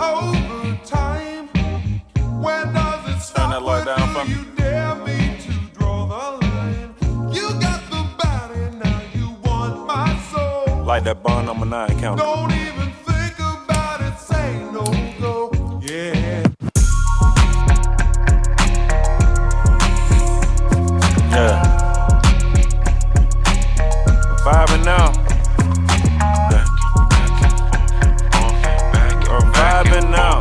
overtime. When does it stop? Turn that light down for me. You dare me to draw the line. You got the body, now you want my soul. Like that bond number 9 count. Don't even think about it, say no, go, yeah. Yeah. Vibing now. Vibing now.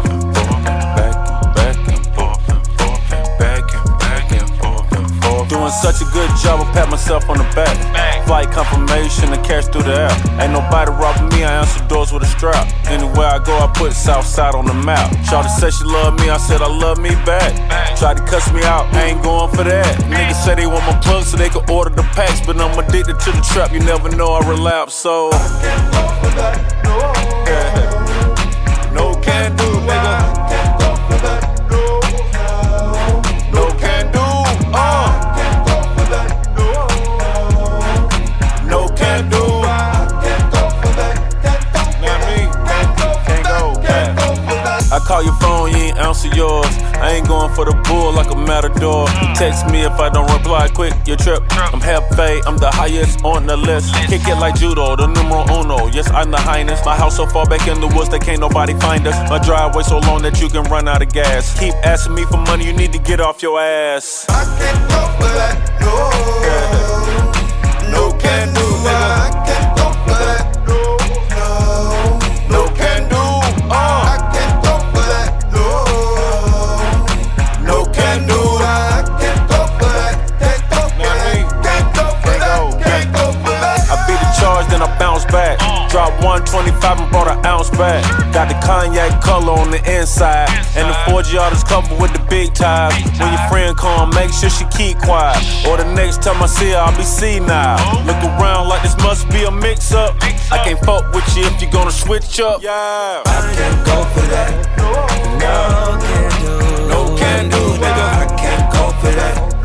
Doing such a good job, I pat myself on the back. Flight confirmation and cash through the air. Ain't nobody robbing me, I answer doors with a strap. Anywhere I go, I put Southside on the map. Shawty said she love me, I said I love me back. Tried to cuss me out, I ain't going for that. Niggas say they want my plug so they can order the packs, but I'm addicted to the trap, you never know I relapse, so I can't go for that, no. yeah. No can do, nigga. I can't go for that, no. No can do, I can't go for that, no. no can do. I can't go for that, can't go for Not me. that, can't go for that. I call your phone, you ain't answer yours. I ain't going for the bull like a matador. You text me if I don't reply quick, you trip. I'm Hefe, I'm the highest on the list. Kick it like judo, the numero uno. Yes, I'm the highness. My house so far back in the woods that can't nobody find us. My driveway so long that you can run out of gas. Keep asking me for money, you need to get off your ass. I can't go for that, no. No can do, nigga. I can't go for that, no. No can do, I can't go for that, no. no can do. I can't go for that, can't go for that, can't go for that, can't go for that. I beat the charge, then I bounce back. Drop 125 and brought an ounce back. Got the cognac color on the inside, and the 4G is covered with the big ties. When your friend come, make sure she keep quiet, or the next time I see her, I'll be senile. Look around like this must be a mix-up. I can't fuck with you if you gonna switch up. Yeah. I can't go for that. No can do. No can do, nigga. I can't go for that.